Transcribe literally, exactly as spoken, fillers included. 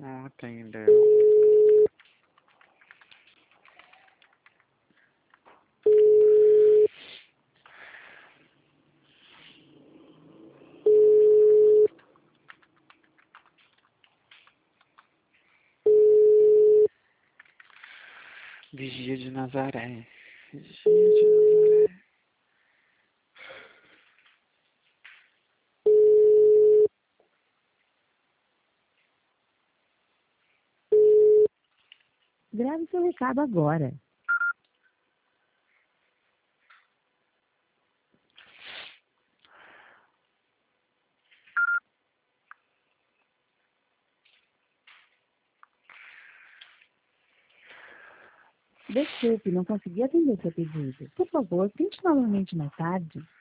Não atendeu. Vigia de Nazaré. Vigia de Nazaré. Grave seu recado agora. Desculpe, não consegui atender seu pedido. Por favor, tente novamente mais tarde.